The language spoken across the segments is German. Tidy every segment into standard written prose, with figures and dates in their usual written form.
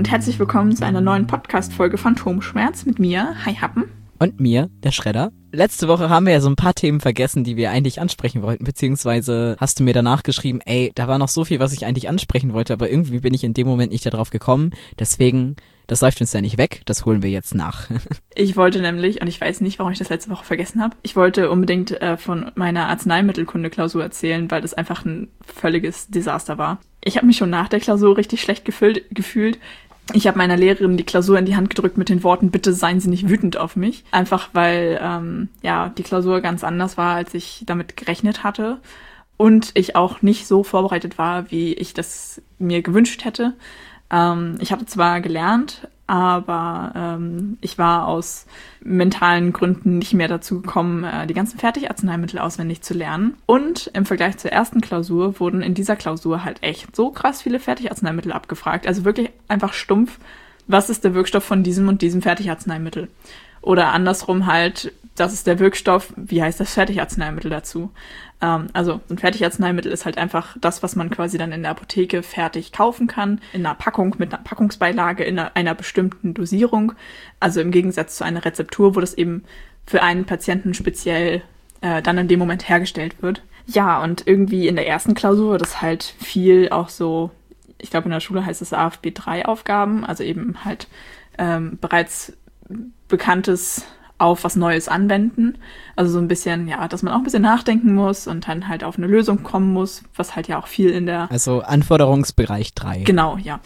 und herzlich willkommen zu einer neuen Podcast-Folge Phantomschmerz mit mir, Hi Happen. Und mir, der Schredder. Letzte Woche haben wir ja so ein paar Themen vergessen, die wir eigentlich ansprechen wollten, beziehungsweise hast du mir danach geschrieben, da war noch so viel, was ich eigentlich ansprechen wollte, aber irgendwie bin ich in dem Moment nicht darauf gekommen, deswegen, das läuft uns ja nicht weg, das holen wir jetzt nach. Ich wollte nämlich, und ich weiß nicht, warum ich das letzte Woche vergessen habe, ich wollte unbedingt von meiner Arzneimittelkunde-Klausur erzählen, weil das einfach ein völliges Desaster war. Ich habe mich schon nach der Klausur richtig schlecht gefühlt. Ich habe meiner Lehrerin die Klausur in die Hand gedrückt mit den Worten, bitte seien Sie nicht wütend auf mich. Einfach weil die Klausur ganz anders war, als ich damit gerechnet hatte. Und ich auch nicht so vorbereitet war, wie ich das mir gewünscht hätte. Ich habe zwar gelernt, aber ich war aus mentalen Gründen nicht mehr dazu gekommen, die ganzen Fertigarzneimittel auswendig zu lernen. Und im Vergleich zur ersten Klausur wurden in dieser Klausur halt echt so krass viele Fertigarzneimittel abgefragt. Also wirklich einfach stumpf, was ist der Wirkstoff von diesem und diesem Fertigarzneimittel? Oder andersrum halt, das ist der Wirkstoff, wie heißt das Fertigarzneimittel dazu? Also ein Fertigarzneimittel ist halt einfach das, was man quasi dann in der Apotheke fertig kaufen kann, in einer Packung mit einer Packungsbeilage, in einer bestimmten Dosierung. Also im Gegensatz zu einer Rezeptur, wo das eben für einen Patienten speziell dann in dem Moment hergestellt wird. Ja, und irgendwie in der ersten Klausur, das halt viel auch so, ich glaube in der Schule heißt es AFB3-Aufgaben, also eben halt bereits Bekanntes auf was Neues anwenden. Also so ein bisschen, ja, dass man auch ein bisschen nachdenken muss und dann halt auf eine Lösung kommen muss, was halt ja auch viel in der... Also Anforderungsbereich 3. Genau, ja.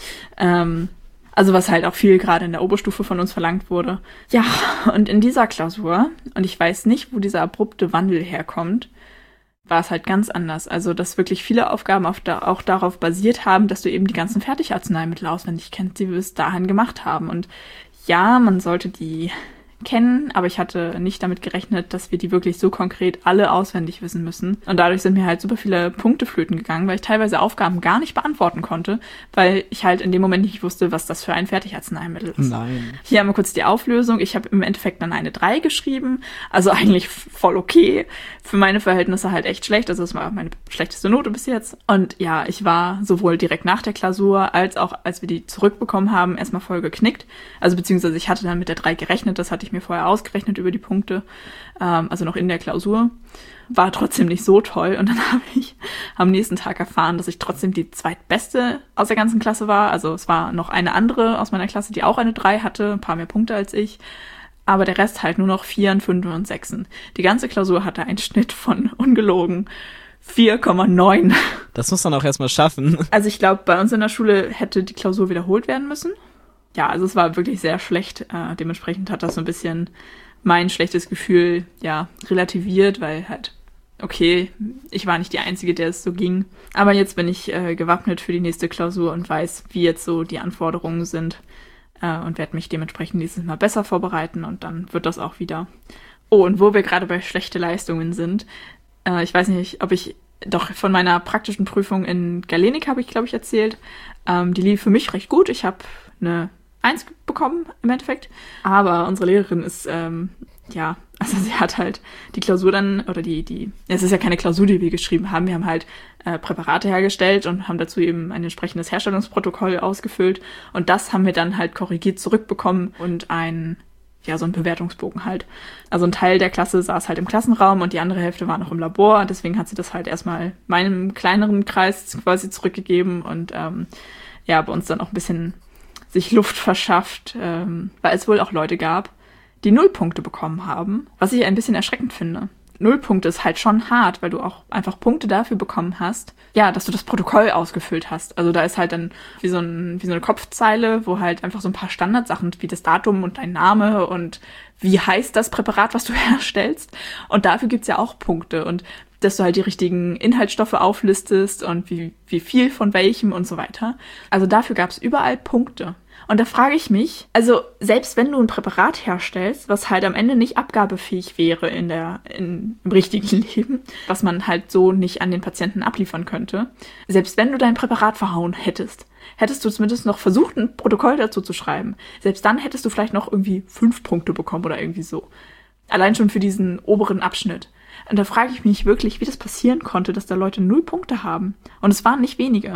Also was halt auch viel gerade in der Oberstufe von uns verlangt wurde. Ja, und in dieser Klausur, und ich weiß nicht, wo dieser abrupte Wandel herkommt, war es halt ganz anders. Also, dass wirklich viele Aufgaben auch darauf basiert haben, dass du eben die ganzen Fertigarzneimittel auswendig kennst, die wir bis dahin gemacht haben. Und ja, man sollte die kennen, aber ich hatte nicht damit gerechnet, dass wir die wirklich so konkret alle auswendig wissen müssen. Und dadurch sind mir halt super viele Punkte flöten gegangen, weil ich teilweise Aufgaben gar nicht beantworten konnte, weil ich halt in dem Moment nicht wusste, was das für ein Fertigarzneimittel ist. Nein. Hier haben wir kurz die Auflösung. Ich habe im Endeffekt dann eine 3 geschrieben, also eigentlich voll okay. Für meine Verhältnisse halt echt schlecht, also das war meine schlechteste Note bis jetzt. Und ja, ich war sowohl direkt nach der Klausur, als auch als wir die zurückbekommen haben, erstmal voll geknickt. Also beziehungsweise ich hatte dann mit der 3 gerechnet, das hatte ich mir vorher ausgerechnet über die Punkte, also noch in der Klausur. War trotzdem nicht so toll und dann habe ich am nächsten Tag erfahren, dass ich trotzdem die zweitbeste aus der ganzen Klasse war. Also es war noch eine andere aus meiner Klasse, die auch eine 3 hatte, ein paar mehr Punkte als ich. Aber der Rest halt nur noch 4, 5 und 6. Die ganze Klausur hatte einen Schnitt von ungelogen 4,9. Das muss man auch erstmal schaffen. Also ich glaube, bei uns in der Schule hätte die Klausur wiederholt werden müssen. Ja, also es war wirklich sehr schlecht. Dementsprechend hat das so ein bisschen mein schlechtes Gefühl, ja, relativiert, weil halt, okay, ich war nicht die Einzige, der es so ging. Aber jetzt bin ich gewappnet für die nächste Klausur und weiß, wie jetzt so die Anforderungen sind und werde mich dementsprechend nächstes Mal besser vorbereiten und dann wird das auch wieder. Oh, und wo wir gerade bei schlechte Leistungen sind, ich weiß nicht, ob ich doch von meiner praktischen Prüfung in Galenik habe ich, glaube ich, erzählt. Die lief für mich recht gut. Ich habe eine 1 bekommen im Endeffekt. Aber unsere Lehrerin ist, also sie hat halt die Klausur dann, oder es ist ja keine Klausur, die wir geschrieben haben. Wir haben halt Präparate hergestellt und haben dazu eben ein entsprechendes Herstellungsprotokoll ausgefüllt. Und das haben wir dann halt korrigiert zurückbekommen und so einen Bewertungsbogen halt. Also ein Teil der Klasse saß halt im Klassenraum und die andere Hälfte war noch im Labor. Deswegen hat sie das halt erstmal meinem kleineren Kreis quasi zurückgegeben und bei uns dann auch ein bisschen sich Luft verschafft, weil es wohl auch Leute gab, die 0 Punkte bekommen haben, was ich ein bisschen erschreckend finde. 0 Punkte ist halt schon hart, weil du auch einfach Punkte dafür bekommen hast, ja, dass du das Protokoll ausgefüllt hast. Also da ist halt dann wie so eine Kopfzeile, wo halt einfach so ein paar Standardsachen wie das Datum und dein Name und wie heißt das Präparat, was du herstellst. Und dafür gibt's ja auch Punkte und dass du halt die richtigen Inhaltsstoffe auflistest und wie viel von welchem und so weiter. Also dafür gab's überall Punkte. Und da frage ich mich, also selbst wenn du ein Präparat herstellst, was halt am Ende nicht abgabefähig wäre im richtigen Leben, was man halt so nicht an den Patienten abliefern könnte, selbst wenn du dein Präparat verhauen hättest du zumindest noch versucht, ein Protokoll dazu zu schreiben. Selbst dann hättest du vielleicht noch irgendwie 5 Punkte bekommen oder irgendwie so. Allein schon für diesen oberen Abschnitt. Und da frage ich mich wirklich, wie das passieren konnte, dass da Leute 0 Punkte haben. Und es waren nicht wenige.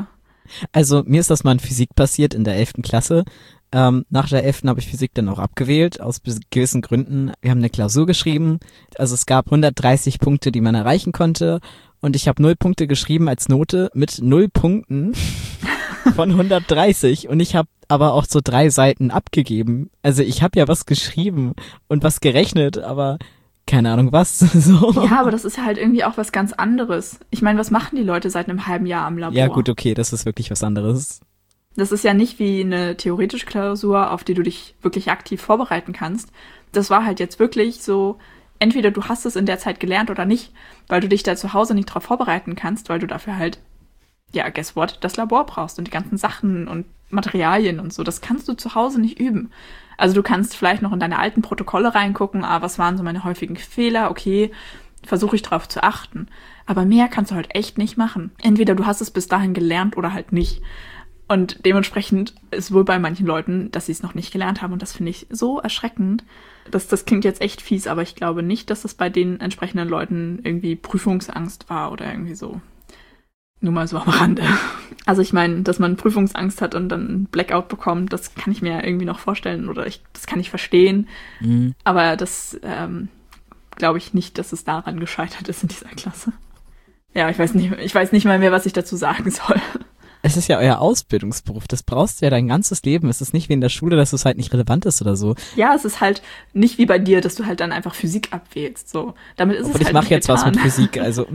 Also mir ist das mal in Physik passiert in der 11. Klasse. Nach der 11. habe ich Physik dann auch abgewählt, aus gewissen Gründen. Wir haben eine Klausur geschrieben. Also es gab 130 Punkte, die man erreichen konnte. Und ich habe 0 Punkte geschrieben als Note mit 0 Punkten von 130. Und ich habe aber auch so 3 Seiten abgegeben. Also ich habe ja was geschrieben und was gerechnet, aber keine Ahnung was. So. Ja, aber das ist halt irgendwie auch was ganz anderes. Ich meine, was machen die Leute seit einem halben Jahr am Labor? Ja gut, okay, das ist wirklich was anderes. Das ist ja nicht wie eine theoretische Klausur, auf die du dich wirklich aktiv vorbereiten kannst. Das war halt jetzt wirklich so, entweder du hast es in der Zeit gelernt oder nicht, weil du dich da zu Hause nicht drauf vorbereiten kannst, weil du dafür halt, ja, guess what, das Labor brauchst und die ganzen Sachen und Materialien und so. Das kannst du zu Hause nicht üben. Also du kannst vielleicht noch in deine alten Protokolle reingucken, was waren so meine häufigen Fehler, okay, versuche ich drauf zu achten. Aber mehr kannst du halt echt nicht machen. Entweder du hast es bis dahin gelernt oder halt nicht. Und dementsprechend ist wohl bei manchen Leuten, dass sie es noch nicht gelernt haben. Und das finde ich so erschreckend. Das klingt jetzt echt fies, aber ich glaube nicht, dass es bei den entsprechenden Leuten irgendwie Prüfungsangst war oder irgendwie so. Nur mal so am Rande. Also ich meine, dass man Prüfungsangst hat und dann einen Blackout bekommt, das kann ich mir irgendwie noch vorstellen oder das kann ich verstehen. Mhm. Aber das glaube ich nicht, dass es daran gescheitert ist in dieser Klasse. Ja, ich weiß nicht mal mehr, was ich dazu sagen soll. Es ist ja euer Ausbildungsberuf, das brauchst du ja dein ganzes Leben. Es ist nicht wie in der Schule, dass es halt nicht relevant ist oder so. Ja, es ist halt nicht wie bei dir, dass du halt dann einfach Physik abwählst. So, damit ist aber es halt ich mache jetzt was mit Physik, also.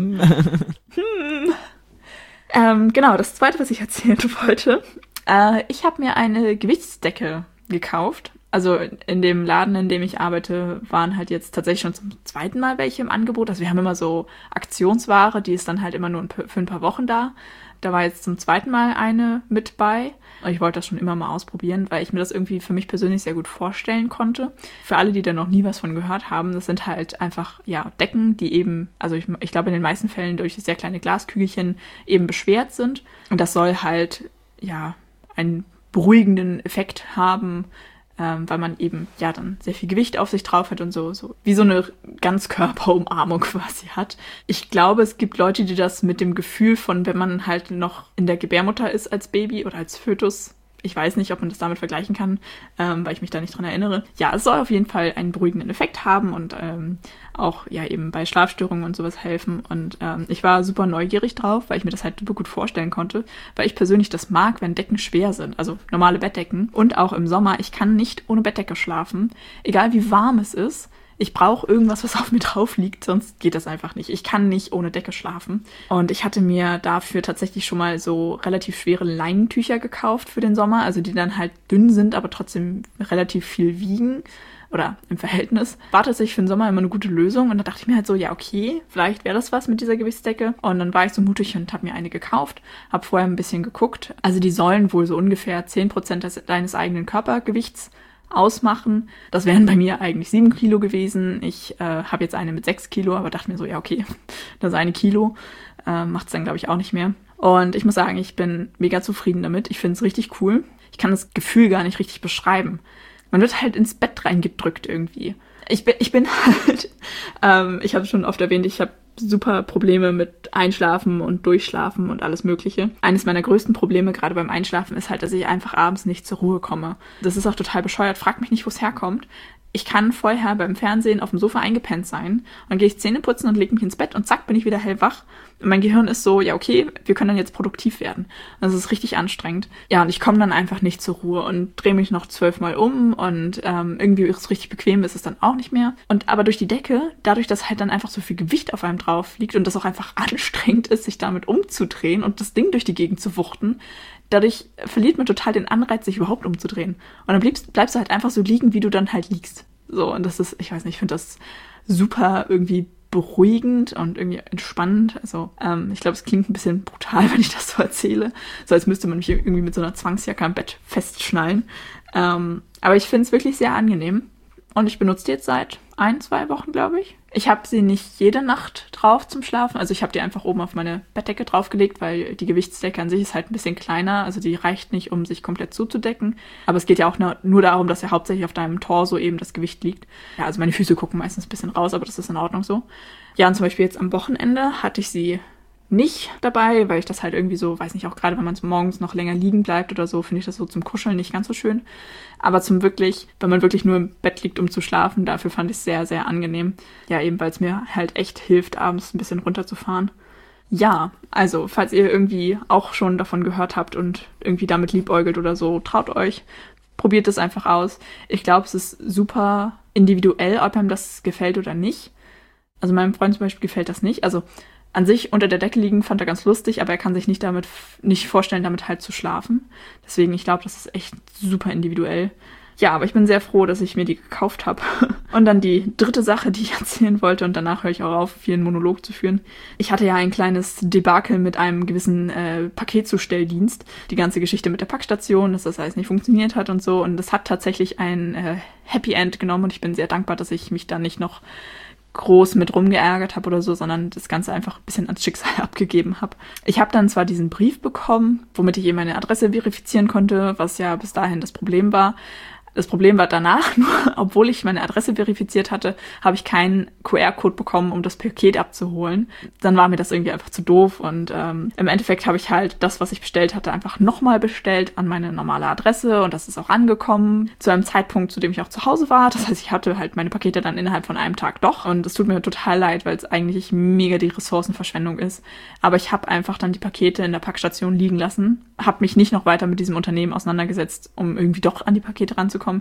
Genau, das Zweite, was ich erzählen wollte. Ich habe mir eine Gewichtsdecke gekauft. Also in dem Laden, in dem ich arbeite, waren halt jetzt tatsächlich schon zum zweiten Mal welche im Angebot. Also wir haben immer so Aktionsware, die ist dann halt immer nur für ein paar Wochen da. Da war jetzt zum zweiten Mal eine mit bei. Und ich wollte das schon immer mal ausprobieren, weil ich mir das irgendwie für mich persönlich sehr gut vorstellen konnte. Für alle, die da noch nie was von gehört haben, das sind halt einfach, ja, Decken, die eben, also ich glaube in den meisten Fällen durch sehr kleine Glaskügelchen eben beschwert sind. Und das soll halt, ja, einen beruhigenden Effekt haben, weil man eben ja dann sehr viel Gewicht auf sich drauf hat und so wie so eine Ganzkörperumarmung quasi hat. Ich glaube, es gibt Leute, die das mit dem Gefühl von, wenn man halt noch in der Gebärmutter ist als Baby oder als Fötus, ich weiß nicht, ob man das damit vergleichen kann, weil ich mich da nicht dran erinnere. Ja, es soll auf jeden Fall einen beruhigenden Effekt haben und auch ja eben bei Schlafstörungen und sowas helfen. Und ich war super neugierig drauf, weil ich mir das halt super gut vorstellen konnte, weil ich persönlich das mag, wenn Decken schwer sind, also normale Bettdecken. Und auch im Sommer, ich kann nicht ohne Bettdecke schlafen, egal wie warm es ist. Ich brauche irgendwas, was auf mir drauf liegt, sonst geht das einfach nicht. Ich kann nicht ohne Decke schlafen. Und ich hatte mir dafür tatsächlich schon mal so relativ schwere Leinentücher gekauft für den Sommer, also die dann halt dünn sind, aber trotzdem relativ viel wiegen oder im Verhältnis. War tatsächlich für den Sommer immer eine gute Lösung und da dachte ich mir halt so, ja okay, vielleicht wäre das was mit dieser Gewichtsdecke. Und dann war ich so mutig und habe mir eine gekauft, habe vorher ein bisschen geguckt. Also die sollen wohl so ungefähr 10% deines eigenen Körpergewichts ausmachen. Das wären bei mir eigentlich 7 Kilo gewesen. Ich habe jetzt eine mit 6 Kilo, aber dachte mir so, ja okay, das ist 1 Kilo. Macht es dann, glaube ich, auch nicht mehr. Und ich muss sagen, ich bin mega zufrieden damit. Ich finde es richtig cool. Ich kann das Gefühl gar nicht richtig beschreiben. Man wird halt ins Bett reingedrückt irgendwie. Ich bin halt, ich habe schon oft erwähnt, ich habe super Probleme mit Einschlafen und Durchschlafen und alles Mögliche. Eines meiner größten Probleme gerade beim Einschlafen ist halt, dass ich einfach abends nicht zur Ruhe komme. Das ist auch total bescheuert. Frag mich nicht, wo es herkommt. Ich kann vorher beim Fernsehen auf dem Sofa eingepennt sein. Und dann gehe ich Zähne putzen und lege mich ins Bett und zack, bin ich wieder hellwach. Und mein Gehirn ist so, ja okay, wir können dann jetzt produktiv werden. Das ist richtig anstrengend. Ja, und ich komme dann einfach nicht zur Ruhe und drehe mich noch 12 Mal um und irgendwie ist es richtig bequem, ist es dann auch nicht mehr. Aber durch die Decke, dadurch, dass halt dann einfach so viel Gewicht auf einem drauf liegt und das auch einfach anstrengend ist, sich damit umzudrehen und das Ding durch die Gegend zu wuchten, dadurch verliert man total den Anreiz, sich überhaupt umzudrehen. Und dann bleibst du halt einfach so liegen, wie du dann halt liegst. So, und das ist, ich weiß nicht, ich finde das super irgendwie beruhigend und irgendwie entspannend. Also ich glaube, es klingt ein bisschen brutal, wenn ich das so erzähle. So als müsste man mich irgendwie mit so einer Zwangsjacke am Bett festschnallen. Aber ich finde es wirklich sehr angenehm. Und ich benutze die jetzt seit 1-2 Wochen, glaube ich. Ich habe sie nicht jede Nacht drauf zum Schlafen. Also ich habe die einfach oben auf meine Bettdecke draufgelegt, weil die Gewichtsdecke an sich ist halt ein bisschen kleiner. Also die reicht nicht, um sich komplett zuzudecken. Aber es geht ja auch nur darum, dass ja hauptsächlich auf deinem Torso eben das Gewicht liegt. Ja, also meine Füße gucken meistens ein bisschen raus, aber das ist in Ordnung so. Ja, und zum Beispiel jetzt am Wochenende hatte ich sie nicht dabei, weil ich das halt irgendwie so, weiß nicht, auch gerade wenn man morgens noch länger liegen bleibt oder so, finde ich das so zum Kuscheln nicht ganz so schön. Aber wenn man wirklich nur im Bett liegt, um zu schlafen, dafür fand ich es sehr, sehr angenehm. Ja, eben, weil es mir halt echt hilft, abends ein bisschen runterzufahren. Ja, also, falls ihr irgendwie auch schon davon gehört habt und irgendwie damit liebäugelt oder so, traut euch, probiert es einfach aus. Ich glaube, es ist super individuell, ob einem das gefällt oder nicht. Also meinem Freund zum Beispiel gefällt das nicht. Also an sich unter der Decke liegen fand er ganz lustig, aber er kann sich nicht vorstellen, damit halt zu schlafen. Deswegen, ich glaube, das ist echt super individuell. Ja, aber ich bin sehr froh, dass ich mir die gekauft habe. Und dann die dritte Sache, die ich erzählen wollte, und danach höre ich auch auf, hier einen Monolog zu führen. Ich hatte ja ein kleines Debakel mit einem gewissen Paketzustelldienst. Die ganze Geschichte mit der Packstation, dass das alles nicht funktioniert hat und so. Und das hat tatsächlich ein Happy End genommen und ich bin sehr dankbar, dass ich mich da nicht noch groß mit rumgeärgert habe oder so, sondern das Ganze einfach ein bisschen ans Schicksal abgegeben habe. Ich habe dann zwar diesen Brief bekommen, womit ich eben meine Adresse verifizieren konnte, was ja bis dahin das Problem war. Das Problem war danach, nur obwohl ich meine Adresse verifiziert hatte, habe ich keinen QR-Code bekommen, um das Paket abzuholen. Dann war mir das irgendwie einfach zu doof und im Endeffekt habe ich halt das, was ich bestellt hatte, einfach nochmal bestellt an meine normale Adresse und das ist auch angekommen zu einem Zeitpunkt, zu dem ich auch zu Hause war. Das heißt, ich hatte halt meine Pakete dann innerhalb von einem Tag doch und es tut mir total leid, weil es eigentlich mega die Ressourcenverschwendung ist. Aber ich habe einfach dann die Pakete in der Packstation liegen lassen, habe mich nicht noch weiter mit diesem Unternehmen auseinandergesetzt, um irgendwie doch an die Pakete ranzukommen.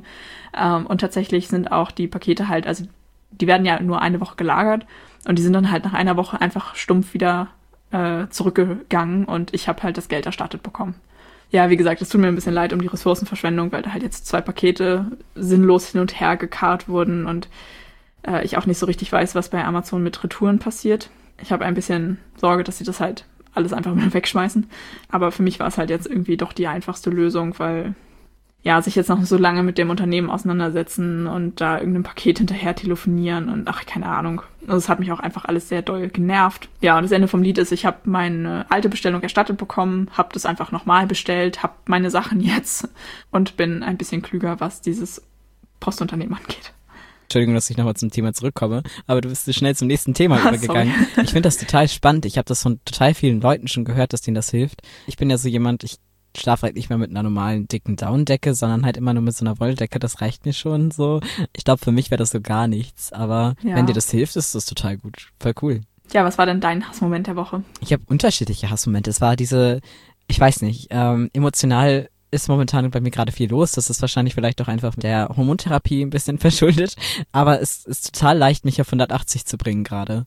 Und tatsächlich sind auch die Pakete halt, also die werden ja nur eine Woche gelagert und die sind dann halt nach einer Woche einfach stumpf wieder zurückgegangen und ich habe halt das Geld erstattet bekommen. Ja, wie gesagt, es tut mir ein bisschen leid um die Ressourcenverschwendung, weil da halt jetzt 2 Pakete sinnlos hin und her gekarrt wurden und ich auch nicht so richtig weiß, was bei Amazon mit Retouren passiert. Ich habe ein bisschen Sorge, dass sie das halt alles einfach mal wegschmeißen. Aber für mich war es halt jetzt irgendwie doch die einfachste Lösung, weil ja, sich jetzt noch so lange mit dem Unternehmen auseinandersetzen und da irgendein Paket hinterher telefonieren und ach, keine Ahnung. Also es hat mich auch einfach alles sehr doll genervt. Ja, und das Ende vom Lied ist, ich habe meine alte Bestellung erstattet bekommen, habe das einfach nochmal bestellt, habe meine Sachen jetzt und bin ein bisschen klüger, was dieses Postunternehmen angeht. Entschuldigung, dass ich nochmal zum Thema zurückkomme, aber du bist so schnell zum nächsten Thema übergegangen. Ich finde das total spannend. Ich habe das von total vielen Leuten schon gehört, dass denen das hilft. Ich bin ja so jemand, ich schlafe halt nicht mehr mit einer normalen dicken Daunendecke, sondern halt immer nur mit so einer Wolldecke, das reicht mir schon so. Ich glaube, für mich wäre das so gar nichts, aber wenn dir das hilft, ist das total gut. Voll cool. Ja, was war denn dein Hassmoment der Woche? Ich habe unterschiedliche Hassmomente. Es war diese, ich weiß nicht, emotional ist momentan bei mir gerade viel los. Das ist wahrscheinlich vielleicht auch einfach mit der Hormontherapie ein bisschen verschuldet, aber es ist total leicht, mich auf 180 zu bringen gerade.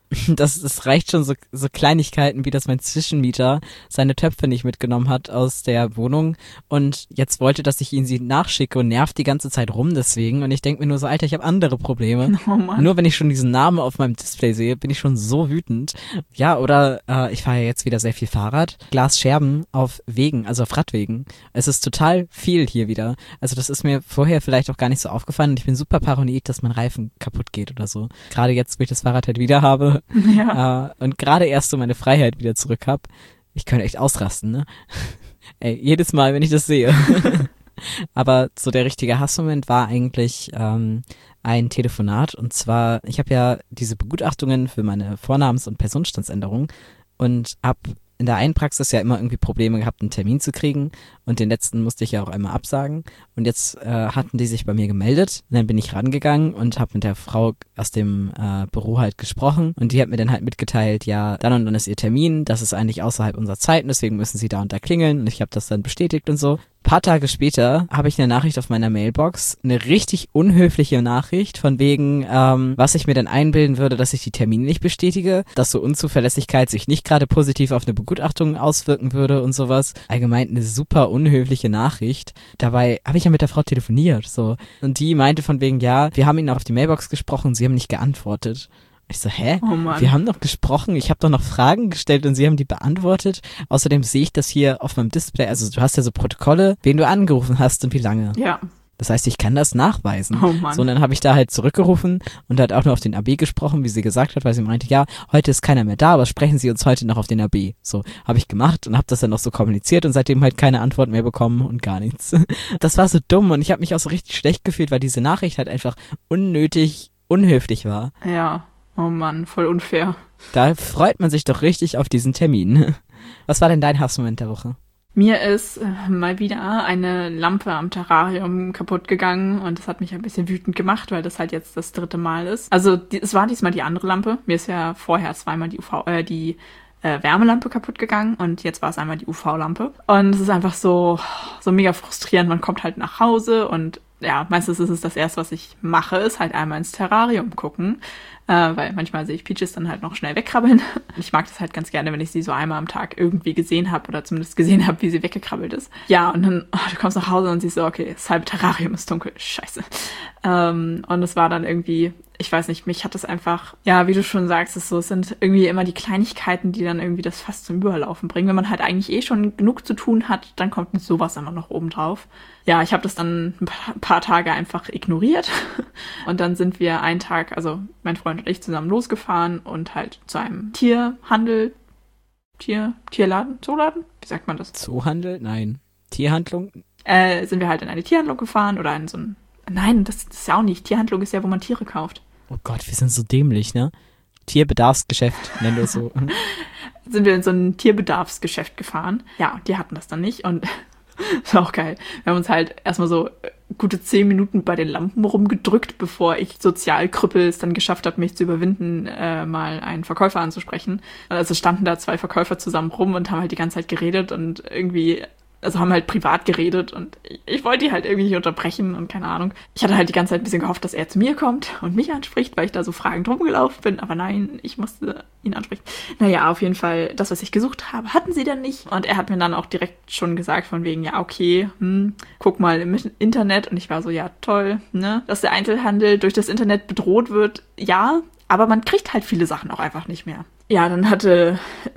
Das reicht schon so Kleinigkeiten, wie dass mein Zwischenmieter seine Töpfe nicht mitgenommen hat aus der Wohnung und jetzt wollte, dass ich ihn sie nachschicke und nervt die ganze Zeit rum deswegen und ich denke mir nur so, Alter, ich habe andere Probleme. Oh Mann. Nur wenn ich schon diesen Namen auf meinem Display sehe, bin ich schon so wütend. Ja, oder ich fahre ja jetzt wieder sehr viel Fahrrad. Glasscherben auf Wegen, also auf Radwegen. Es ist total viel hier wieder. Also das ist mir vorher vielleicht auch gar nicht so aufgefallen und ich bin super paranoid, dass mein Reifen kaputt geht oder so. Gerade jetzt, wo ich das Fahrrad halt wieder habe, ja. Und gerade erst so meine Freiheit wieder zurück habe. Ich könnte echt ausrasten, ne? Ey, jedes Mal, wenn ich das sehe. Aber so der richtige Hassmoment war eigentlich ein Telefonat. Und zwar, ich habe ja diese Begutachtungen für meine Vornamens- und Personenstandsänderung und habe in der einen Praxis ja immer irgendwie Probleme gehabt, einen Termin zu kriegen und den letzten musste ich ja auch einmal absagen und jetzt hatten die sich bei mir gemeldet und dann bin ich rangegangen und habe mit der Frau aus dem Büro halt gesprochen und die hat mir dann halt mitgeteilt, ja, dann und dann ist ihr Termin, das ist eigentlich außerhalb unserer Zeiten, deswegen müssen sie da und da klingeln und ich habe das dann bestätigt und so. Paar Tage später habe ich eine Nachricht auf meiner Mailbox, eine richtig unhöfliche Nachricht von wegen, was ich mir denn einbilden würde, dass ich die Termine nicht bestätige, dass so Unzuverlässigkeit sich nicht gerade positiv auf eine Begutachtung auswirken würde und sowas. Allgemein eine super unhöfliche Nachricht. Dabei habe ich ja mit der Frau telefoniert, so. Und die meinte von wegen, ja, wir haben Ihnen auf die Mailbox gesprochen, Sie haben nicht geantwortet. Ich so, hä? Oh Mann. Wir haben doch gesprochen, ich habe doch noch Fragen gestellt und Sie haben die beantwortet. Außerdem sehe ich das hier auf meinem Display, also du hast ja so Protokolle, wen du angerufen hast und wie lange. Ja. Das heißt, ich kann das nachweisen. Oh Mann. So, und dann habe ich da halt zurückgerufen und halt auch nur auf den AB gesprochen, wie sie gesagt hat, weil sie meinte, ja, heute ist keiner mehr da, aber sprechen Sie uns heute noch auf den AB. So, habe ich gemacht und habe das dann noch so kommuniziert und seitdem halt keine Antwort mehr bekommen und gar nichts. Das war so dumm und ich habe mich auch so richtig schlecht gefühlt, weil diese Nachricht halt einfach unnötig unhöflich war. Ja. Oh Mann, voll unfair. Da freut man sich doch richtig auf diesen Termin. Was war denn dein Hassmoment der Woche? Mir ist mal wieder eine Lampe am Terrarium kaputt gegangen und das hat mich ein bisschen wütend gemacht, weil das halt jetzt das 3. Mal ist. Also es war diesmal die andere Lampe. Mir ist ja vorher zweimal die Wärmelampe kaputt gegangen und jetzt war es einmal die UV-Lampe. Und es ist einfach so mega frustrierend. Man kommt halt nach Hause und ja, meistens ist es das Erste, was ich mache, ist halt einmal ins Terrarium gucken. Weil manchmal sehe ich Peaches dann halt noch schnell wegkrabbeln. Ich mag das halt ganz gerne, wenn ich sie so einmal am Tag irgendwie gesehen habe oder zumindest gesehen habe, wie sie weggekrabbelt ist. Ja, und dann, du kommst nach Hause und siehst so, okay, das halbe Terrarium ist dunkel, scheiße. Und es war dann irgendwie, ich weiß nicht, mich hat das einfach, ja, wie du schon sagst, es sind irgendwie immer die Kleinigkeiten, die dann irgendwie das fast zum Überlaufen bringen. Wenn man halt eigentlich schon genug zu tun hat, dann kommt sowas immer noch oben drauf. Ja, ich habe das dann ein paar Tage einfach ignoriert und dann sind wir einen Tag, also mein Freund und ich zusammen losgefahren und halt zu einem Tierladen, Zooladen? Wie sagt man das? Zoohandel? Nein. Tierhandlung? Sind wir halt in eine Tierhandlung gefahren oder in so ein, nein, das ist ja auch nicht. Tierhandlung ist ja, wo man Tiere kauft. Oh Gott, wir sind so dämlich, ne? Tierbedarfsgeschäft, nennen wir es so. Sind wir in so ein Tierbedarfsgeschäft gefahren. Ja, die hatten das dann nicht und das war auch geil. Wir haben uns halt erstmal so gute 10 Minuten bei den Lampen rumgedrückt, bevor ich Sozialkrüppel es dann geschafft habe, mich zu überwinden, mal einen Verkäufer anzusprechen. Also standen da 2 Verkäufer zusammen rum und haben halt die ganze Zeit geredet und irgendwie, also haben halt privat geredet und ich wollte die halt irgendwie nicht unterbrechen und keine Ahnung. Ich hatte halt die ganze Zeit ein bisschen gehofft, dass er zu mir kommt und mich anspricht, weil ich da so fragend rumgelaufen bin, aber nein, ich musste ihn ansprechen. Naja, auf jeden Fall, das, was ich gesucht habe, hatten sie dann nicht und er hat mir dann auch direkt schon gesagt von wegen, ja, okay, guck mal im Internet und ich war so, ja, toll, ne, dass der Einzelhandel durch das Internet bedroht wird, ja, aber man kriegt halt viele Sachen auch einfach nicht mehr. Ja, dann meinte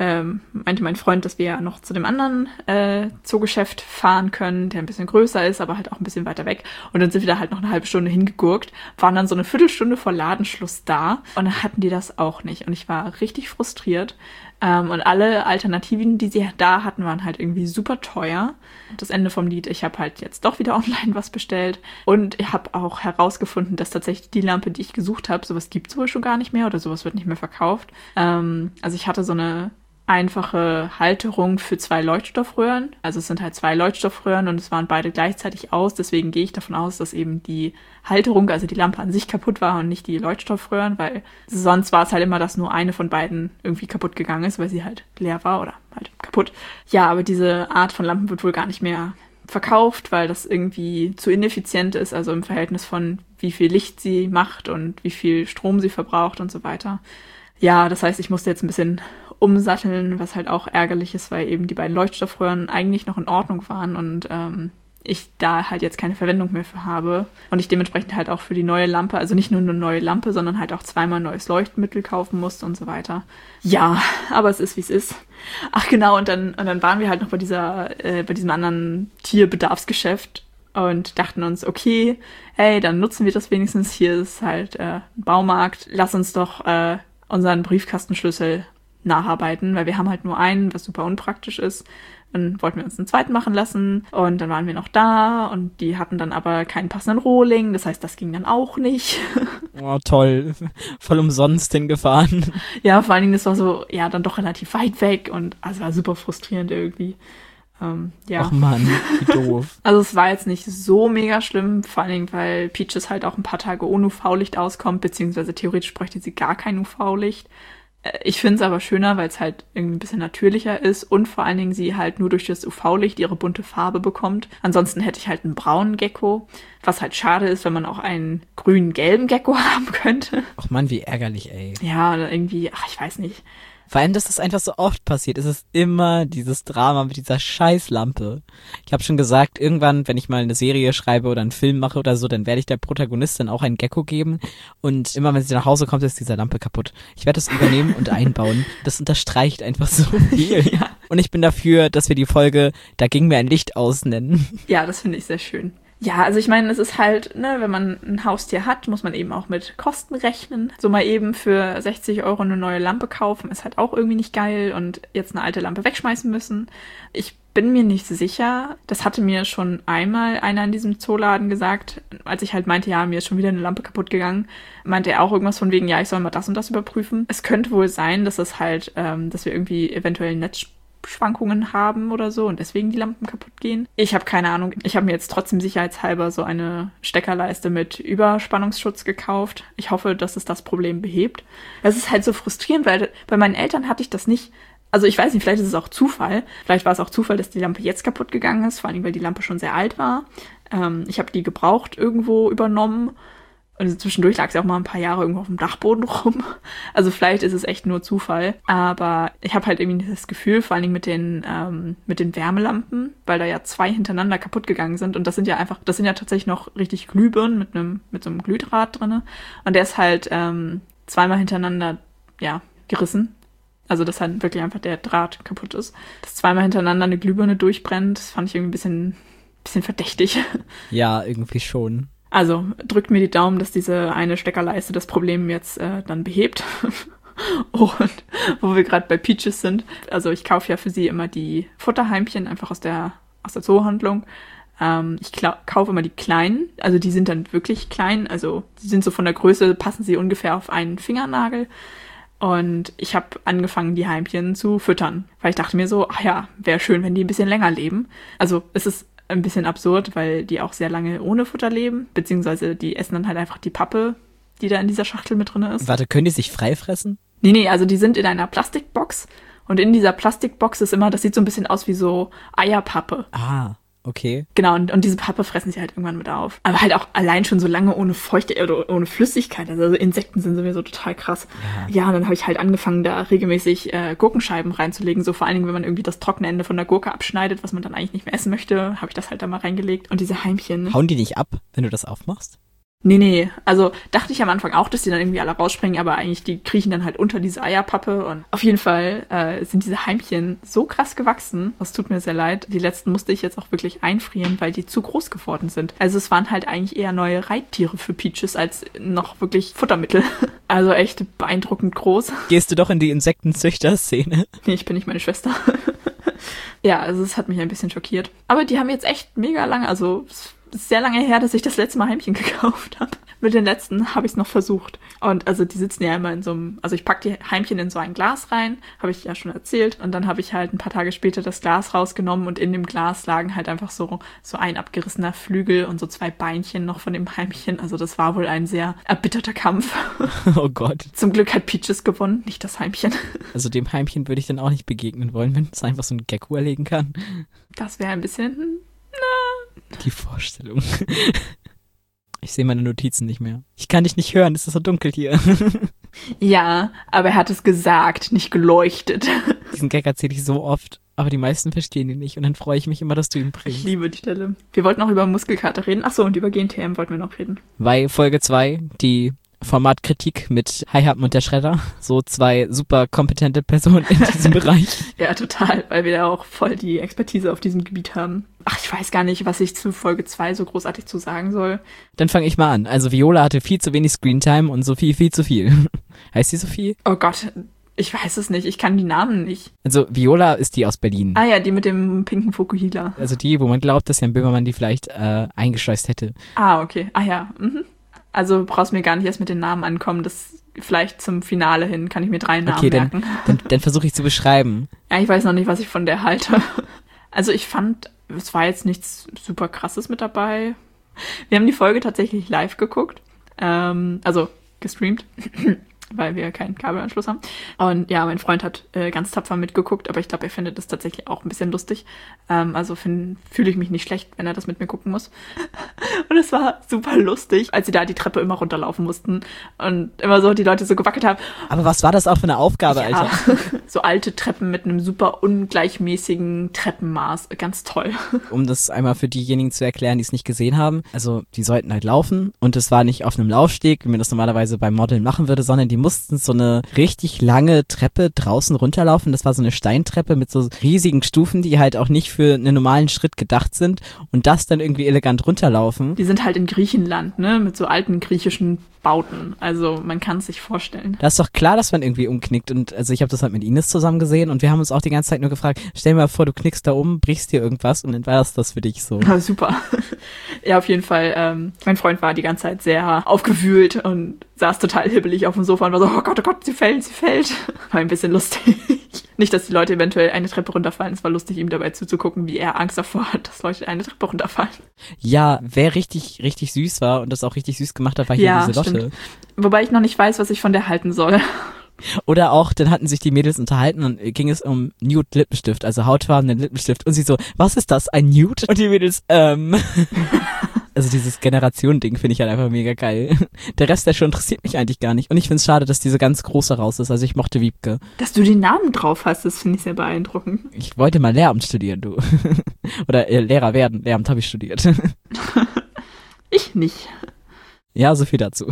mein Freund, dass wir ja noch zu dem anderen Zoogeschäft fahren können, der ein bisschen größer ist, aber halt auch ein bisschen weiter weg. Und dann sind wir da halt noch eine halbe Stunde hingegurkt, waren dann so eine Viertelstunde vor Ladenschluss da und dann hatten die das auch nicht. Und ich war richtig frustriert. Und alle Alternativen, die sie da hatten, waren halt irgendwie super teuer. Das Ende vom Lied, ich habe halt jetzt doch wieder online was bestellt. Und ich habe auch herausgefunden, dass tatsächlich die Lampe, die ich gesucht habe, sowas gibt es wohl schon gar nicht mehr oder sowas wird nicht mehr verkauft. Also ich hatte so eine einfache Halterung für 2 Leuchtstoffröhren. Also es sind halt 2 Leuchtstoffröhren und es waren beide gleichzeitig aus. Deswegen gehe ich davon aus, dass eben die Halterung, also die Lampe an sich kaputt war und nicht die Leuchtstoffröhren, weil sonst war es halt immer, dass nur eine von beiden irgendwie kaputt gegangen ist, weil sie halt leer war oder halt kaputt. Ja, aber diese Art von Lampen wird wohl gar nicht mehr verkauft, weil das irgendwie zu ineffizient ist, also im Verhältnis von wie viel Licht sie macht und wie viel Strom sie verbraucht und so weiter. Ja, das heißt, ich musste jetzt ein bisschen umsatteln, was halt auch ärgerlich ist, weil eben die beiden Leuchtstoffröhren eigentlich noch in Ordnung waren und ich da halt jetzt keine Verwendung mehr für habe und ich dementsprechend halt auch für die neue Lampe, also nicht nur eine neue Lampe, sondern halt auch 2-mal neues Leuchtmittel kaufen musste und so weiter. Ja, aber es ist, wie es ist. Ach genau, und dann waren wir halt noch bei diesem anderen Tierbedarfsgeschäft und dachten uns, okay, hey, dann nutzen wir das wenigstens. Hier ist halt ein Baumarkt. Lass uns doch unseren Briefkastenschlüssel nacharbeiten, weil wir haben halt nur einen, was super unpraktisch ist. Dann wollten wir uns einen zweiten machen lassen und dann waren wir noch da und die hatten dann aber keinen passenden Rohling, das heißt, das ging dann auch nicht. Oh, toll. Voll umsonst hingefahren. Ja, vor allen Dingen, das war so, ja, dann doch relativ weit weg und also war super frustrierend irgendwie. Ja. Ach Mann, wie doof. Also es war jetzt nicht so mega schlimm, vor allen Dingen, weil Peaches halt auch ein paar Tage ohne UV-Licht auskommt, beziehungsweise theoretisch bräuchte sie gar kein UV-Licht. Ich finde es aber schöner, weil es halt irgendwie ein bisschen natürlicher ist und vor allen Dingen sie halt nur durch das UV-Licht ihre bunte Farbe bekommt. Ansonsten hätte ich halt einen braunen Gecko, was halt schade ist, wenn man auch einen grün-gelben Gecko haben könnte. Ach Mann, wie ärgerlich, ey. Ja, oder irgendwie, ach, ich weiß nicht. Vor allem, dass das einfach so oft passiert. Es ist immer dieses Drama mit dieser Scheißlampe. Ich habe schon gesagt, irgendwann, wenn ich mal eine Serie schreibe oder einen Film mache oder so, dann werde ich der Protagonistin auch ein Gecko geben. Und immer, wenn sie nach Hause kommt, ist diese Lampe kaputt. Ich werde das übernehmen und einbauen. Das unterstreicht einfach so viel. Ja. Und ich bin dafür, dass wir die Folge "Da ging mir ein Licht aus" nennen. Ja, das finde ich sehr schön. Ja, also ich meine, es ist halt, ne, wenn man ein Haustier hat, muss man eben auch mit Kosten rechnen. So mal eben für 60 € eine neue Lampe kaufen, ist halt auch irgendwie nicht geil und jetzt eine alte Lampe wegschmeißen müssen. Ich bin mir nicht sicher. Das hatte mir schon einmal einer in diesem Zooladen gesagt, als ich halt meinte, ja, mir ist schon wieder eine Lampe kaputt gegangen, meinte er auch irgendwas von wegen, ja, ich soll mal das und das überprüfen. Es könnte wohl sein, dass es halt, dass wir irgendwie eventuell Netzschwankungen haben oder so und deswegen die Lampen kaputt gehen. Ich habe keine Ahnung. Ich habe mir jetzt trotzdem sicherheitshalber so eine Steckerleiste mit Überspannungsschutz gekauft. Ich hoffe, dass es das Problem behebt. Es ist halt so frustrierend, weil bei meinen Eltern hatte ich das nicht. Also ich weiß nicht, vielleicht ist es auch Zufall. Vielleicht war es auch Zufall, dass die Lampe jetzt kaputt gegangen ist, vor allem, weil die Lampe schon sehr alt war. Ich habe die gebraucht irgendwo übernommen. Also zwischendurch lag sie auch mal ein paar Jahre irgendwo auf dem Dachboden rum. Also vielleicht ist es echt nur Zufall. Aber ich habe halt irgendwie das Gefühl, vor allen Dingen mit den Wärmelampen, weil da ja 2 hintereinander kaputt gegangen sind. Und das sind ja tatsächlich noch richtig Glühbirnen mit so einem Glühdraht drinne. Und der ist halt zweimal hintereinander, ja, gerissen. Also, dass halt wirklich einfach der Draht kaputt ist. Dass zweimal hintereinander eine Glühbirne durchbrennt, das fand ich irgendwie ein bisschen verdächtig. Ja, irgendwie schon. Also, drückt mir die Daumen, dass diese eine Steckerleiste das Problem jetzt dann behebt. Und wo wir gerade bei Peaches sind, also ich kaufe ja für sie immer die Futterheimchen einfach aus der Zoohandlung. Ich kaufe immer die kleinen, also die sind dann wirklich klein, also die sind so von der Größe, passen sie ungefähr auf einen Fingernagel. Und ich habe angefangen, die Heimchen zu füttern, weil ich dachte mir so, ach ja, wäre schön, wenn die ein bisschen länger leben. Also es ist ein bisschen absurd, weil die auch sehr lange ohne Futter leben, beziehungsweise die essen dann halt einfach die Pappe, die da in dieser Schachtel mit drin ist. Warte, können die sich frei fressen? Nee, also die sind in einer Plastikbox und in dieser Plastikbox ist immer, das sieht so ein bisschen aus wie so Eierpappe. Ah. Okay. Genau, und diese Pappe fressen sie halt irgendwann mit auf. Aber halt auch allein schon so lange ohne Feuchtigkeit oder ohne Flüssigkeit. Also Insekten sind sowieso total krass. Ja, und dann habe ich halt angefangen, da regelmäßig Gurkenscheiben reinzulegen. So vor allen Dingen, wenn man irgendwie das trockene Ende von der Gurke abschneidet, was man dann eigentlich nicht mehr essen möchte, habe ich das halt da mal reingelegt. Und diese Heimchen. Hauen die nicht ab, wenn du das aufmachst? Nee. Also dachte ich am Anfang auch, dass die dann irgendwie alle rausspringen, aber eigentlich die kriechen dann halt unter diese Eierpappe. Und auf jeden Fall sind diese Heimchen so krass gewachsen. Das tut mir sehr leid. Die letzten musste ich jetzt auch wirklich einfrieren, weil die zu groß geworden sind. Also es waren halt eigentlich eher neue Reittiere für Peaches als noch wirklich Futtermittel. Also echt beeindruckend groß. Gehst du doch in die Insektenzüchter-Szene? Nee, ich bin nicht meine Schwester. Ja, also es hat mich ein bisschen schockiert. Aber die haben jetzt echt mega lange, also es ist sehr lange her, dass ich das letzte Mal Heimchen gekauft habe. Mit den letzten habe ich es noch versucht. Und also die sitzen ja immer in so einem, also ich packe die Heimchen in so ein Glas rein, habe ich ja schon erzählt. Und dann habe ich halt ein paar Tage später das Glas rausgenommen und in dem Glas lagen halt einfach so ein abgerissener Flügel und so 2 Beinchen noch von dem Heimchen. Also das war wohl ein sehr erbitterter Kampf. Oh Gott. Zum Glück hat Peaches gewonnen, nicht das Heimchen. Also dem Heimchen würde ich dann auch nicht begegnen wollen, wenn es einfach so ein Gecko erlegen kann. Das wäre ein bisschen... Die Vorstellung. Ich sehe meine Notizen nicht mehr. Ich kann dich nicht hören, es ist so dunkel hier. Ja, aber er hat es gesagt, nicht geleuchtet. Diesen Gag erzähle ich so oft, aber die meisten verstehen ihn nicht und dann freue ich mich immer, dass du ihn bringst. Ich liebe die Stelle. Wir wollten auch über Muskelkater reden. Achso, und über GNTM wollten wir noch reden. Bei Folge 2, die Formatkritik mit Hi-Hub und der Schredder. So 2 super kompetente Personen in diesem Bereich. Ja, total, weil wir da auch voll die Expertise auf diesem Gebiet haben. Ach, ich weiß gar nicht, was ich zu Folge 2 so großartig zu sagen soll. Dann fange ich mal an. Also Viola hatte viel zu wenig Screentime und Sophie viel zu viel. Heißt sie Sophie? Oh Gott, ich weiß es nicht. Ich kann die Namen nicht. Also Viola ist die aus Berlin. Ah ja, die mit dem pinken Fokuhila. Also die, wo man glaubt, dass Jan Böhmermann die vielleicht eingeschleust hätte. Ah, okay. Ah ja, Also brauchst mir gar nicht erst mit den Namen ankommen. Das vielleicht zum Finale hin kann ich mir 3 Namen merken. Dann versuche ich zu beschreiben. Ja, ich weiß noch nicht, was ich von der halte. Also ich fand, es war jetzt nichts super Krasses mit dabei. Wir haben die Folge tatsächlich live geguckt. Also gestreamt. Weil wir keinen Kabelanschluss haben. Und ja, mein Freund hat ganz tapfer mitgeguckt, aber ich glaube, er findet das tatsächlich auch ein bisschen lustig. Also fühle ich mich nicht schlecht, wenn er das mit mir gucken muss. Und es war super lustig, als sie da die Treppe immer runterlaufen mussten und immer so die Leute so gewackelt haben. Aber was war das auch für eine Aufgabe, ja, Alter? So alte Treppen mit einem super ungleichmäßigen Treppenmaß. Ganz toll. Um das einmal für diejenigen zu erklären, die es nicht gesehen haben. Also die sollten halt laufen und es war nicht auf einem Laufsteg, wie man das normalerweise beim Modeln machen würde, sondern die mussten so eine richtig lange Treppe draußen runterlaufen. Das war so eine Steintreppe mit so riesigen Stufen, die halt auch nicht für einen normalen Schritt gedacht sind und das dann irgendwie elegant runterlaufen. Die sind halt in Griechenland, ne, mit so alten griechischen Bauten. Also man kann es sich vorstellen. Da ist doch klar, dass man irgendwie umknickt. Und also ich habe das halt mit Ines zusammen gesehen und wir haben uns auch die ganze Zeit nur gefragt, stell dir mal vor, du knickst da um, brichst dir irgendwas und dann war das für dich so. Ja, super. Ja, auf jeden Fall. Mein Freund war die ganze Zeit sehr aufgewühlt und saß total hibbelig auf dem Sofa und war so, oh Gott, sie fällt. War ein bisschen lustig. Nicht, dass die Leute eventuell eine Treppe runterfallen. Es war lustig, ihm dabei zuzugucken, wie er Angst davor hat, dass Leute eine Treppe runterfallen. Ja, wer richtig, richtig süß war und das auch richtig süß gemacht hat, war hier diese Lotte. Stimmt. Wobei ich noch nicht weiß, was ich von der halten soll. Oder auch, dann hatten sich die Mädels unterhalten und ging es um Nude Lippenstift, also hautfarbenen Lippenstift. Und sie so, was ist das, ein Nude? Und die Mädels, Also dieses Generation-Ding finde ich halt einfach mega geil. Der Rest der Show interessiert mich eigentlich gar nicht. Und ich finde es schade, dass diese ganz große raus ist. Also ich mochte Wiebke. Dass du den Namen drauf hast, das finde ich sehr beeindruckend. Ich wollte mal Lehramt studieren, du. Oder Lehrer werden. Lehramt habe ich studiert. Ich nicht. Ja, so viel dazu.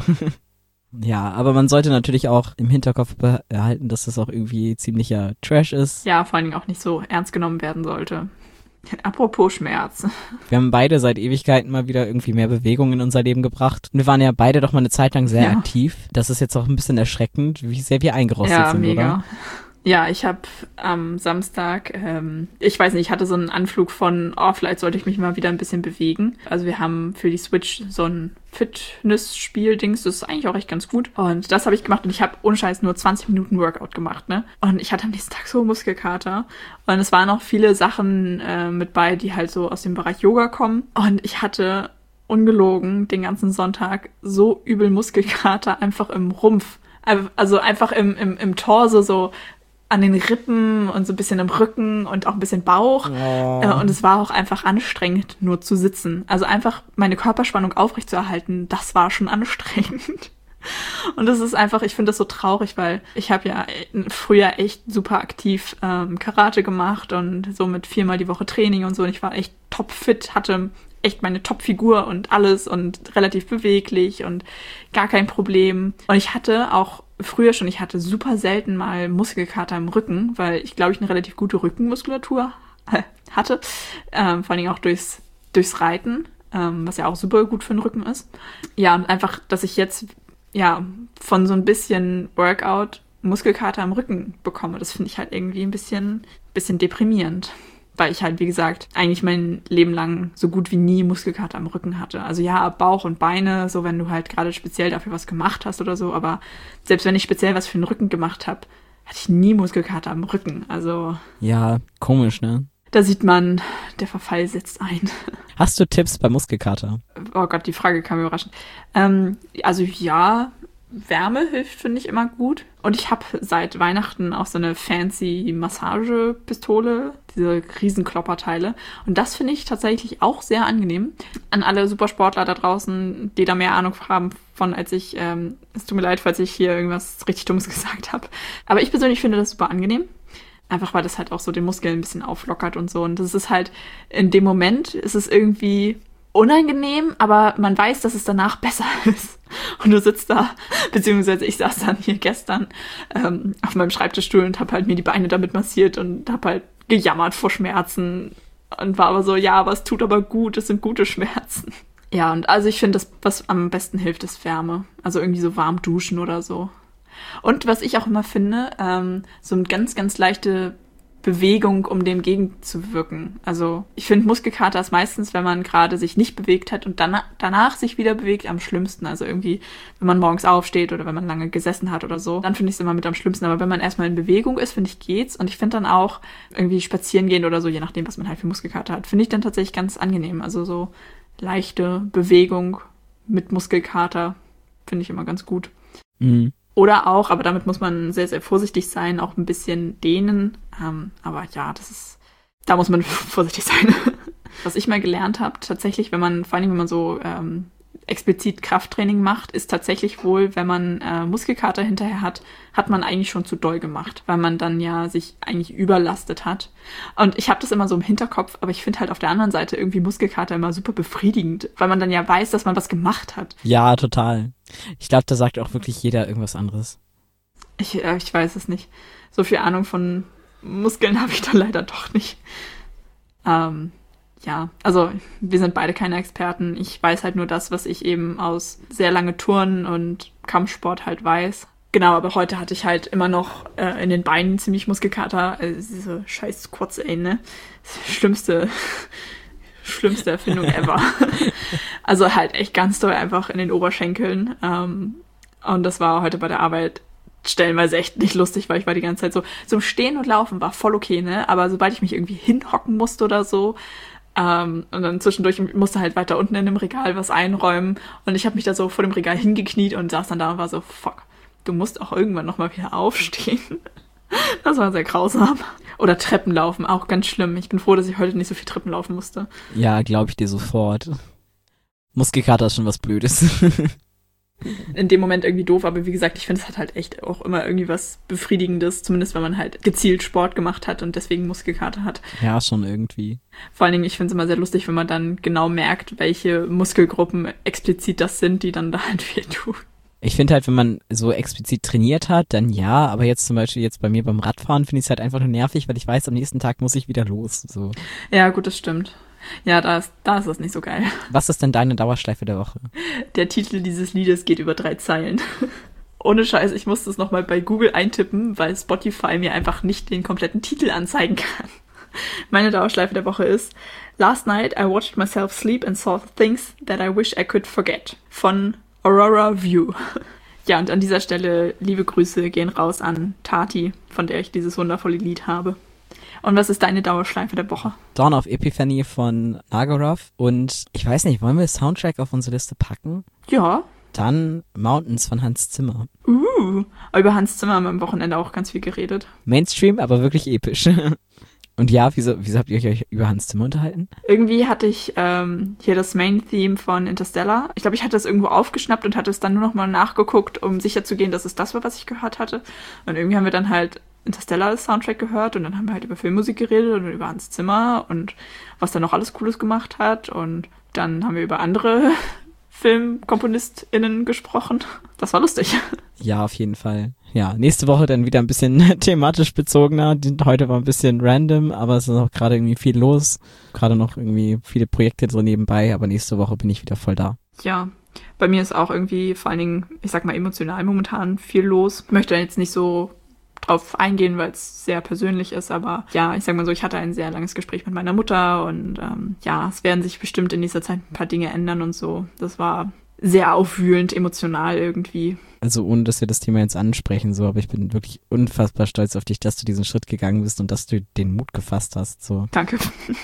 Ja, aber man sollte natürlich auch im Hinterkopf behalten, dass das auch irgendwie ziemlicher Trash ist. Ja, vor allen Dingen auch nicht so ernst genommen werden sollte. Apropos Schmerz. Wir haben beide seit Ewigkeiten mal wieder irgendwie mehr Bewegung in unser Leben gebracht. Und wir waren ja beide doch mal eine Zeit lang sehr aktiv. Das ist jetzt auch ein bisschen erschreckend, wie sehr wir eingerostet sind, mega. oder? Ja, ich habe am Samstag, ich weiß nicht, ich hatte so einen Anflug von, vielleicht sollte ich mich mal wieder ein bisschen bewegen. Also wir haben für die Switch so ein Fitness-Spiel-Dings, das ist eigentlich auch echt ganz gut. Und das habe ich gemacht und ich habe ohne Scheiß nur 20 Minuten Workout gemacht, ne? Und ich hatte am nächsten Tag so Muskelkater. Und es waren auch viele Sachen mit bei, die halt so aus dem Bereich Yoga kommen. Und ich hatte ungelogen den ganzen Sonntag so übel Muskelkater einfach im Rumpf. Also einfach im Torso so an den Rippen und so ein bisschen im Rücken und auch ein bisschen Bauch. Oh. Und es war auch einfach anstrengend, nur zu sitzen. Also einfach meine Körperspannung aufrechtzuerhalten, das war schon anstrengend. Und das ist einfach, ich finde das so traurig, weil ich habe ja früher echt super aktiv Karate gemacht und so mit 4-mal die Woche Training und so. Und ich war echt topfit, hatte echt meine Topfigur und alles und relativ beweglich und gar kein Problem. Und ich hatte auch früher schon, ich hatte super selten mal Muskelkater im Rücken, weil ich glaube, ich eine relativ gute Rückenmuskulatur hatte. Vor allen Dingen auch durchs Reiten, was ja auch super gut für den Rücken ist. Ja, und einfach, dass ich jetzt von so ein bisschen Workout Muskelkater im Rücken bekomme, das finde ich halt irgendwie ein bisschen deprimierend. Weil ich halt, wie gesagt, eigentlich mein Leben lang so gut wie nie Muskelkater am Rücken hatte. Also ja, Bauch und Beine, so wenn du halt gerade speziell dafür was gemacht hast oder so. Aber selbst wenn ich speziell was für den Rücken gemacht habe, hatte ich nie Muskelkater am Rücken. Also ja, komisch, ne? Da sieht man, der Verfall setzt ein. Hast du Tipps bei Muskelkater? Oh Gott, die Frage kam mir überraschend. Also ja, Wärme hilft, finde ich, immer gut. Und ich habe seit Weihnachten auch so eine fancy Massagepistole, diese Riesenklopperteile. Und das finde ich tatsächlich auch sehr angenehm. An alle Supersportler da draußen, die da mehr Ahnung haben von als ich. Es tut mir leid, falls ich hier irgendwas richtig Dummes gesagt habe. Aber ich persönlich finde das super angenehm. Einfach weil das halt auch so den Muskeln ein bisschen auflockert und so. Und das ist halt, in dem Moment ist es irgendwie unangenehm, aber man weiß, dass es danach besser ist. Und du sitzt da, beziehungsweise ich saß dann hier gestern auf meinem Schreibtischstuhl und habe halt mir die Beine damit massiert und habe halt gejammert vor Schmerzen und war aber so, ja, aber es tut aber gut, es sind gute Schmerzen. Ja, und also ich finde, das, was am besten hilft, ist Wärme. Also irgendwie so warm duschen oder so. Und was ich auch immer finde, so eine ganz, ganz leichte Bewegung, um dem gegenzuwirken. Also ich finde, Muskelkater ist meistens, wenn man gerade sich nicht bewegt hat und danach sich wieder bewegt, am schlimmsten. Also irgendwie, wenn man morgens aufsteht oder wenn man lange gesessen hat oder so, dann finde ich es immer mit am schlimmsten. Aber wenn man erstmal in Bewegung ist, finde ich, geht's. Und ich finde dann auch irgendwie spazieren gehen oder so, je nachdem, was man halt für Muskelkater hat, finde ich dann tatsächlich ganz angenehm. Also so leichte Bewegung mit Muskelkater finde ich immer ganz gut. Mhm. Oder auch, aber damit muss man sehr, sehr vorsichtig sein, auch ein bisschen dehnen. Aber ja, da muss man vorsichtig sein. Was ich mal gelernt habe, tatsächlich, vor allem wenn man so explizit Krafttraining macht, ist tatsächlich wohl, wenn man Muskelkater hinterher hat man eigentlich schon zu doll gemacht, weil man dann ja sich eigentlich überlastet hat. Und ich habe das immer so im Hinterkopf, aber ich finde halt auf der anderen Seite irgendwie Muskelkater immer super befriedigend, weil man dann ja weiß, dass man was gemacht hat. Ja, total. Ich glaube, da sagt auch wirklich jeder irgendwas anderes. Ich weiß es nicht. So viel Ahnung von Muskeln habe ich da leider doch nicht. ja, also wir sind beide keine Experten. Ich weiß halt nur das, was ich eben aus sehr lange Touren und Kampfsport halt weiß. Genau, aber heute hatte ich halt immer noch in den Beinen ziemlich Muskelkater. Also diese scheiß Squats, ey, ne? Das schlimmste Erfindung ever. Also halt echt ganz doll einfach in den Oberschenkeln. Und das war heute bei der Arbeit stellenweise echt nicht lustig, weil ich war die ganze Zeit so Stehen und Laufen war voll okay, ne? Aber sobald ich mich irgendwie hinhocken musste oder so, und dann zwischendurch musste halt weiter unten in dem Regal was einräumen und ich habe mich da so vor dem Regal hingekniet und saß dann da und war so, fuck, du musst auch irgendwann nochmal wieder aufstehen. Das war sehr grausam. Oder Treppen laufen, auch ganz schlimm. Ich bin froh, dass ich heute nicht so viel Treppen laufen musste. Ja, glaube ich dir sofort. Muskelkater ist schon was Blödes. In dem Moment irgendwie doof, aber wie gesagt, ich finde, es hat halt echt auch immer irgendwie was Befriedigendes, zumindest wenn man halt gezielt Sport gemacht hat und deswegen Muskelkater hat. Ja, schon irgendwie. Vor allen Dingen, ich finde es immer sehr lustig, wenn man dann genau merkt, welche Muskelgruppen explizit das sind, die dann da halt weh tun. Ich finde halt, wenn man so explizit trainiert hat, dann ja, aber jetzt zum Beispiel bei mir beim Radfahren finde ich es halt einfach nur nervig, weil ich weiß, am nächsten Tag muss ich wieder los. So. Ja, gut, das stimmt. Ja, da ist das nicht so geil. Was ist denn deine Dauerschleife der Woche? Der Titel dieses Liedes geht über 3 Zeilen. Ohne Scheiß, ich musste es nochmal bei Google eintippen, weil Spotify mir einfach nicht den kompletten Titel anzeigen kann. Meine Dauerschleife der Woche ist Last night I watched myself sleep and saw things that I wish I could forget von Aurora View. Ja, und an dieser Stelle liebe Grüße gehen raus an Tati, von der ich dieses wundervolle Lied habe. Und was ist deine Dauerschleife der Woche? Dawn of Epiphany von Nagorov. Und ich weiß nicht, wollen wir Soundtrack auf unsere Liste packen? Ja. Dann Mountains von Hans Zimmer. Über Hans Zimmer haben wir am Wochenende auch ganz viel geredet. Mainstream, aber wirklich episch. Und ja, wieso habt ihr euch über Hans Zimmer unterhalten? Irgendwie hatte ich hier das Main-Theme von Interstellar. Ich glaube, ich hatte es irgendwo aufgeschnappt und hatte es dann nur noch mal nachgeguckt, um sicherzugehen, dass es das war, was ich gehört hatte. Und irgendwie haben wir dann halt Interstellar als Soundtrack gehört und dann haben wir halt über Filmmusik geredet und über Hans Zimmer und was er noch alles Cooles gemacht hat. Und dann haben wir über andere FilmkomponistInnen gesprochen. Das war lustig. Ja, auf jeden Fall. Ja, nächste Woche dann wieder ein bisschen thematisch bezogener. Heute war ein bisschen random, aber es ist auch gerade irgendwie viel los. Gerade noch irgendwie viele Projekte so nebenbei, aber nächste Woche bin ich wieder voll da. Ja, bei mir ist auch irgendwie vor allen Dingen, ich sag mal emotional momentan viel los. Ich möchte jetzt nicht so drauf eingehen, weil es sehr persönlich ist, aber ja, ich sag mal so, ich hatte ein sehr langes Gespräch mit meiner Mutter und ja, es werden sich bestimmt in nächster Zeit ein paar Dinge ändern und so. Das war sehr aufwühlend, emotional irgendwie. Also ohne, dass wir das Thema jetzt ansprechen, so, aber ich bin wirklich unfassbar stolz auf dich, dass du diesen Schritt gegangen bist und dass du den Mut gefasst hast. So. Danke.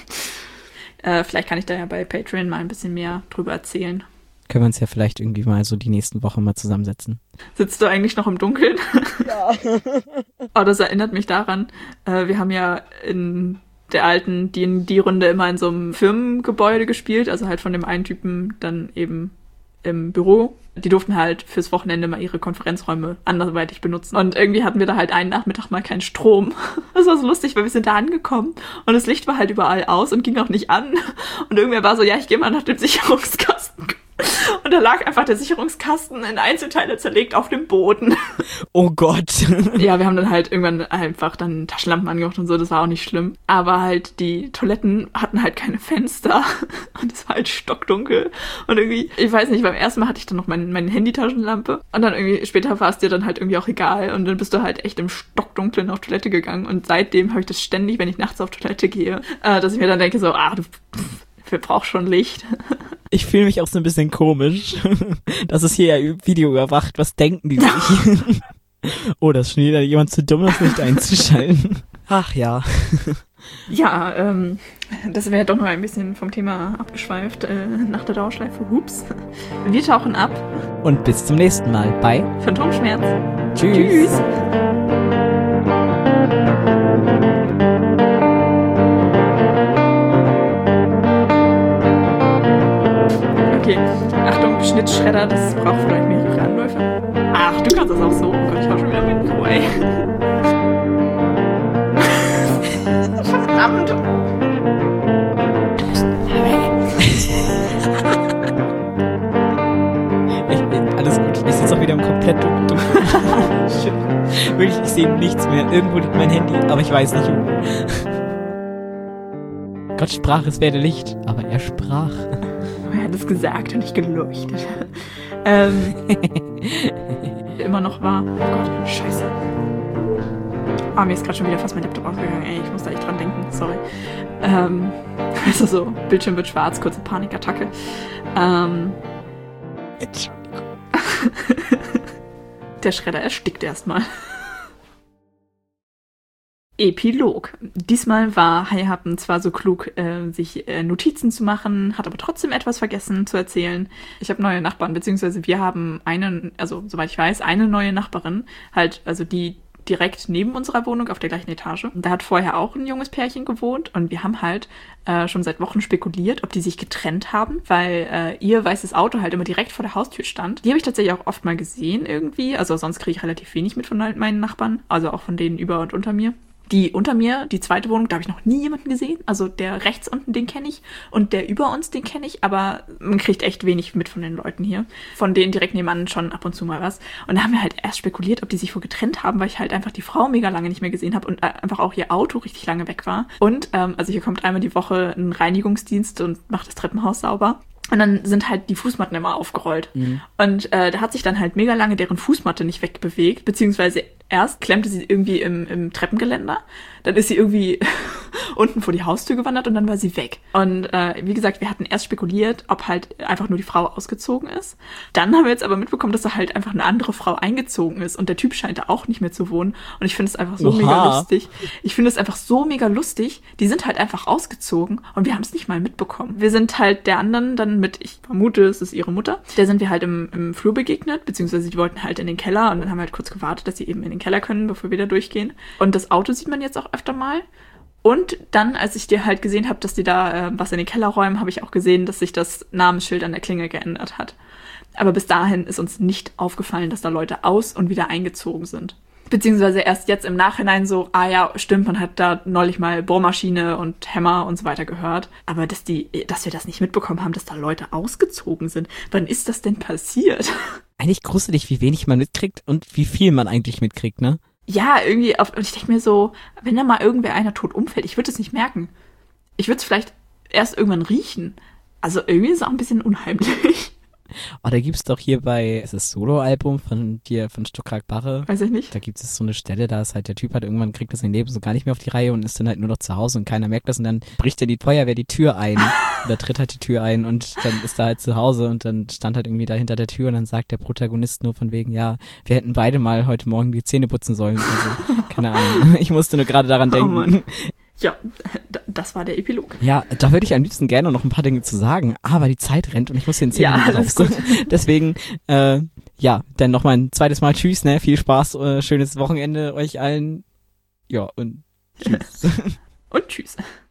Vielleicht kann ich da ja bei Patreon mal ein bisschen mehr drüber erzählen. Können wir uns ja vielleicht irgendwie mal so die nächsten Wochen mal zusammensetzen. Sitzt du eigentlich noch im Dunkeln? Ja. Oh, das erinnert mich daran, wir haben ja in der alten D&D-Runde immer in so einem Firmengebäude gespielt, also halt von dem einen Typen dann eben im Büro. Die durften halt fürs Wochenende mal ihre Konferenzräume anderweitig benutzen. Und irgendwie hatten wir da halt einen Nachmittag mal keinen Strom. Das war so lustig, weil wir sind da angekommen und das Licht war halt überall aus und ging auch nicht an. Und irgendwer war so, ja, ich gehe mal nach dem Sicherungskasten. Und da lag einfach der Sicherungskasten in Einzelteile zerlegt auf dem Boden. Oh Gott. Ja, wir haben dann halt irgendwann einfach dann Taschenlampen angemacht und so, das war auch nicht schlimm. Aber halt die Toiletten hatten halt keine Fenster und es war halt stockdunkel. Und irgendwie, ich weiß nicht, beim ersten Mal hatte ich dann noch meine Handy-Taschenlampe und dann irgendwie später war es dir dann halt irgendwie auch egal und dann bist du halt echt im Stockdunklen auf Toilette gegangen und seitdem habe ich das ständig, wenn ich nachts auf Toilette gehe, dass ich mir dann denke so, wir brauchen schon Licht. Ich fühle mich auch so ein bisschen komisch. Das ist hier ja Video überwacht. Was denken die sich? Oh, das ist schon wieder jemand zu dumm, das Licht einzuschalten. Ach ja. Ja, das wäre doch noch ein bisschen vom Thema abgeschweift. Nach der Dauerschleife, hups. Wir tauchen ab. Und bis zum nächsten Mal bei Phantomschmerz. Tschüss. Tschüss. Okay, Achtung, Schnittschredder, das braucht vielleicht mehrere Anläufe. Ach, du kannst das auch so. Oh Gott, ich hau schon wieder mit dem Mikro, ey. Verdammt. Alles gut, ich sitze auch wieder im komplett dunkel. Wirklich, ich sehe nichts mehr. Irgendwo liegt mein Handy, aber ich weiß nicht wo. Gott sprach, es werde Licht, aber er sprach. Er hat es gesagt und nicht geleuchtet. Immer noch war. Oh Gott, scheiße. Mir ist gerade schon wieder fast mein Laptop ausgegangen. Ey, ich muss da echt dran denken. Sorry. Also so, Bildschirm wird schwarz, kurze Panikattacke. Entschuldigung. Der Schredder erstickt erstmal. Epilog. Diesmal war Haihappen zwar so klug, sich Notizen zu machen, hat aber trotzdem etwas vergessen zu erzählen. Ich habe neue Nachbarn, beziehungsweise wir haben also soweit ich weiß, eine neue Nachbarin, halt, also die direkt neben unserer Wohnung auf der gleichen Etage. Da hat vorher auch ein junges Pärchen gewohnt und wir haben halt schon seit Wochen spekuliert, ob die sich getrennt haben, weil ihr weißes Auto halt immer direkt vor der Haustür stand. Die habe ich tatsächlich auch oft mal gesehen irgendwie, also sonst kriege ich relativ wenig mit von meinen Nachbarn, also auch von denen über und unter mir. Die unter mir, die zweite Wohnung, da habe ich noch nie jemanden gesehen. Also der rechts unten, den kenne ich. Und der über uns, den kenne ich. Aber man kriegt echt wenig mit von den Leuten hier. Von denen direkt nebenan schon ab und zu mal was. Und da haben wir halt erst spekuliert, ob die sich wohl getrennt haben, weil ich halt einfach die Frau mega lange nicht mehr gesehen habe und einfach auch ihr Auto richtig lange weg war. Und also hier kommt einmal die Woche ein Reinigungsdienst und macht das Treppenhaus sauber. Und dann sind halt die Fußmatten immer aufgerollt. Mhm. Und da hat sich dann halt mega lange deren Fußmatte nicht wegbewegt, beziehungsweise erst klemmte sie irgendwie im Treppengeländer, dann ist sie irgendwie unten vor die Haustür gewandert und dann war sie weg. Und wie gesagt, wir hatten erst spekuliert, ob halt einfach nur die Frau ausgezogen ist. Dann haben wir jetzt aber mitbekommen, dass da halt einfach eine andere Frau eingezogen ist und der Typ scheint da auch nicht mehr zu wohnen. Und ich finde es einfach so mega lustig. Ich finde es einfach so mega lustig. Die sind halt einfach ausgezogen und wir haben es nicht mal mitbekommen. Wir sind halt der anderen dann ich vermute, es ist ihre Mutter, der sind wir halt im Flur begegnet, beziehungsweise die wollten halt in den Keller und dann haben wir halt kurz gewartet, dass sie eben in den Keller können, bevor wir da durchgehen. Und das Auto sieht man jetzt auch öfter mal. Und dann, als ich dir halt gesehen habe, dass die da was in den Keller räumen, habe ich auch gesehen, dass sich das Namensschild an der Klingel geändert hat. Aber bis dahin ist uns nicht aufgefallen, dass da Leute aus- und wieder eingezogen sind. Beziehungsweise erst jetzt im Nachhinein so, ja, stimmt, man hat da neulich mal Bohrmaschine und Hämmer und so weiter gehört. Aber dass wir das nicht mitbekommen haben, dass da Leute ausgezogen sind. Wann ist das denn passiert? Eigentlich gruselig, wie wenig man mitkriegt und wie viel man eigentlich mitkriegt, ne? Ja, irgendwie, und ich denke mir so, wenn da mal einer tot umfällt, ich würde es nicht merken. Ich würde es vielleicht erst irgendwann riechen. Also irgendwie ist es auch ein bisschen unheimlich. Oh, da gibt's doch hier ist das Soloalbum von Stuckrad Barre. Weiß ich nicht. Da gibt es so eine Stelle, da ist halt der Typ irgendwann kriegt das sein Leben so gar nicht mehr auf die Reihe und ist dann halt nur noch zu Hause und keiner merkt das und dann bricht dann die Feuerwehr die Tür ein oder tritt halt die Tür ein und dann ist er halt zu Hause und dann stand halt irgendwie da hinter der Tür und dann sagt der Protagonist nur von wegen, ja, wir hätten beide mal heute Morgen die Zähne putzen sollen. Also, keine Ahnung. Ich musste nur gerade daran denken. Mann. Ja, das war der Epilog. Ja, da würde ich am liebsten gerne noch ein paar Dinge zu sagen, aber die Zeit rennt und ich muss hier in 10 Minuten raus. Deswegen, dann noch mal ein zweites Mal Tschüss, ne? Viel Spaß, schönes Wochenende euch allen. Ja, und tschüss. Und tschüss.